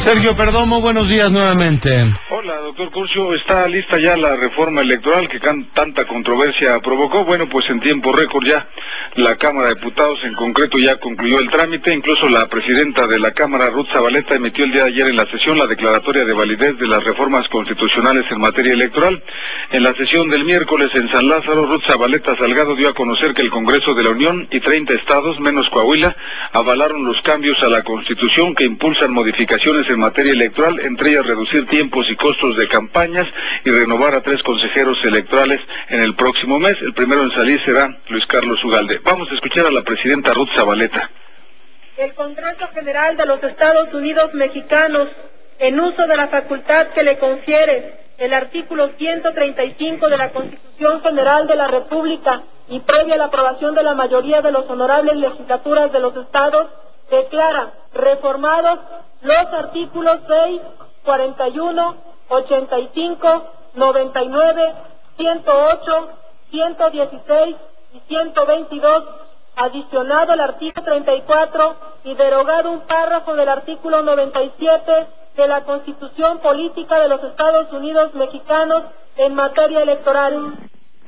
Sergio Perdomo, buenos días nuevamente. Hola, doctor Curcio, ¿está lista ya la reforma electoral que tanta controversia provocó? Bueno, pues en tiempo récord ya la Cámara de Diputados en concreto ya concluyó el trámite, incluso la presidenta de la Cámara, Ruth Zabaleta, emitió el día de ayer en la sesión la declaratoria de validez de las reformas constitucionales en materia electoral. En la sesión del miércoles en San Lázaro, Ruth Zabaleta Salgado dio a conocer que el Congreso de la Unión y 30 estados, menos Coahuila, avalaron los cambios a la Constitución que impulsan modificaciones en materia electoral, entre ellas reducir tiempos y costos de campañas y renovar a 3 consejeros electorales en el próximo mes. El primero en salir será Luis Carlos Ugalde. Vamos a escuchar a la presidenta Ruth Zabaleta. El Congreso General de los Estados Unidos Mexicanos, en uso de la facultad que le confiere el artículo 135 de la Constitución General de la República y previa la aprobación de la mayoría de los honorables legislaturas de los estados, declara reformados los artículos 6, 41, 85, 99, 108, 116 y 122, adicionado el artículo 34 y derogado un párrafo del artículo 97 de la Constitución Política de los Estados Unidos Mexicanos en materia electoral.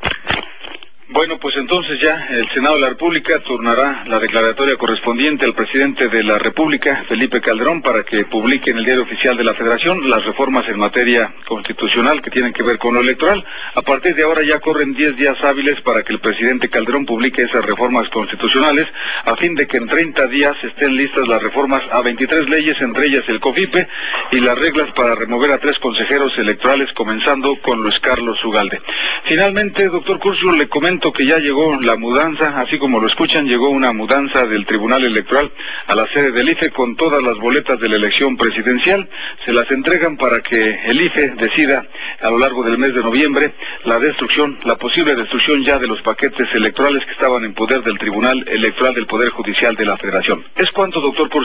Bueno, pues entonces ya el Senado de la República turnará la declaratoria correspondiente al presidente de la República, Felipe Calderón, para que publique en el Diario Oficial de la Federación las reformas en materia constitucional que tienen que ver con lo electoral. A partir de ahora ya corren 10 días hábiles para que el presidente Calderón publique esas reformas constitucionales, a fin de que en 30 días estén listas las reformas a 23 leyes, entre ellas el COFIPE, y las reglas para remover a 3 consejeros electorales, comenzando con Luis Carlos Ugalde. Finalmente, doctor Curcio, le comento que ya llegó la mudanza, así como lo escuchan, llegó una mudanza del Tribunal Electoral a la sede del IFE con todas las boletas de la elección presidencial. Se las entregan para que el IFE decida a lo largo del mes de noviembre la posible destrucción ya de los paquetes electorales que estaban en poder del Tribunal Electoral del Poder Judicial de la Federación. ¿Es cuánto, doctor Curcio?